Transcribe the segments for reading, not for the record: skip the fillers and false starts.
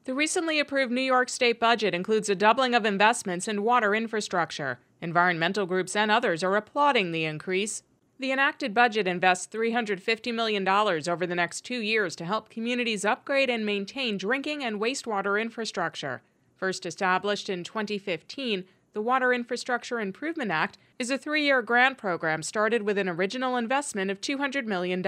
The recently approved New York State budget includes a doubling of investments in water infrastructure. Environmental groups and others are applauding the increase. The enacted budget invests $350 million over the next 2 years to help communities upgrade and maintain drinking and wastewater infrastructure. First established in 2015, the Water Infrastructure Improvement Act is a 3-year grant program started with an original investment of $200 million.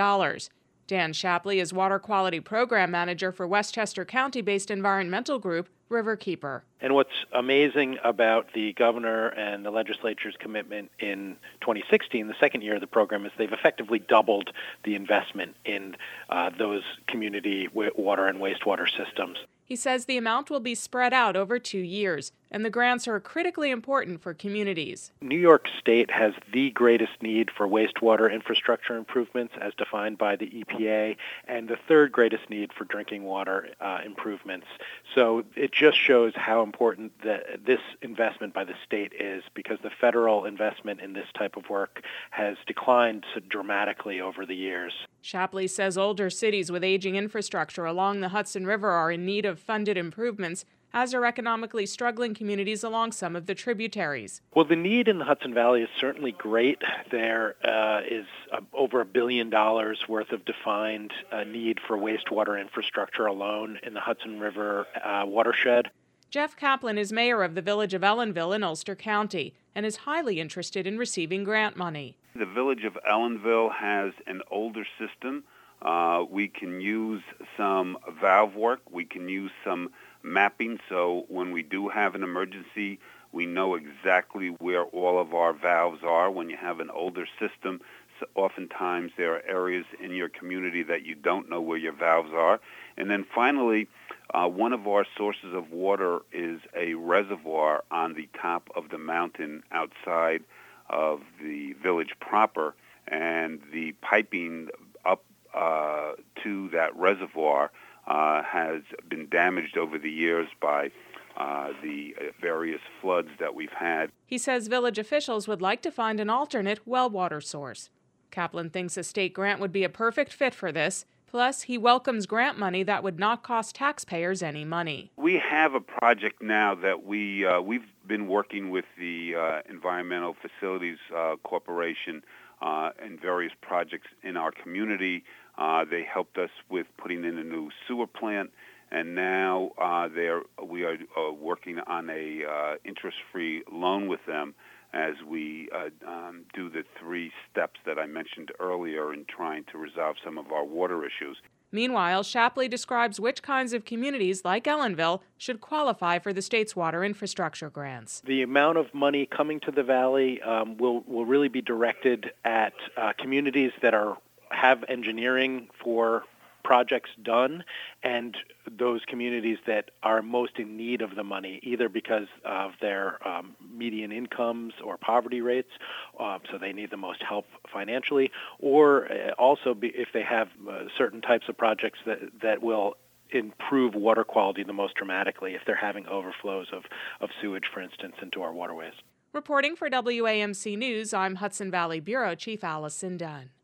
Dan Shapley is Water Quality Program Manager for Westchester County-based environmental group Riverkeeper. And what's amazing about the governor and the legislature's commitment in 2016, the second year of the program, is they've effectively doubled the investment in those community water and wastewater systems. He says the amount will be spread out over 2 years, and the grants are critically important for communities. New York State has the greatest need for wastewater infrastructure improvements as defined by the EPA, and the third greatest need for drinking water improvements. So it just shows how important this investment by the state is, because the federal investment in this type of work has declined so dramatically over the years. Shapley says older cities with aging infrastructure along the Hudson River are in need of funded improvements, as are economically struggling communities along some of the tributaries. Well, the need in the Hudson Valley is certainly great. There is over $1 billion worth of defined need for wastewater infrastructure alone in the Hudson River watershed. Jeff Kaplan is mayor of the village of Ellenville in Ulster County and is highly interested in receiving grant money. The village of Ellenville has an older system. We can use some valve work. We can use some mapping, so when we do have an emergency, we know exactly where all of our valves are. When you have an older system, so oftentimes there are areas in your community that you don't know where your valves are. And then finally, one of our sources of water is a reservoir on the top of the mountain outside of the village proper, and the piping up to that reservoir has been damaged over the years by the various floods that we've had. He says village officials would like to find an alternate well water source. Kaplan thinks a state grant would be a perfect fit for this. Plus, he welcomes grant money that would not cost taxpayers any money. We have a project now that we've been working with the Environmental Facilities Corporation in various projects in our community. They helped us with putting in a new sewer plant, and now we are working on a interest-free loan with them as we do the 3 steps that I mentioned earlier in trying to resolve some of our water issues. Meanwhile, Shapley describes which kinds of communities, like Ellenville, should qualify for the state's water infrastructure grants. The amount of money coming to the Valley will really be directed at communities that have engineering for projects done, and those communities that are most in need of the money, either because of their median incomes or poverty rates, so they need the most help financially, or also if they have certain types of projects that will improve water quality the most dramatically, if they're having overflows of sewage, for instance, into our waterways. Reporting for WAMC News, I'm Hudson Valley Bureau Chief Allison Dunn.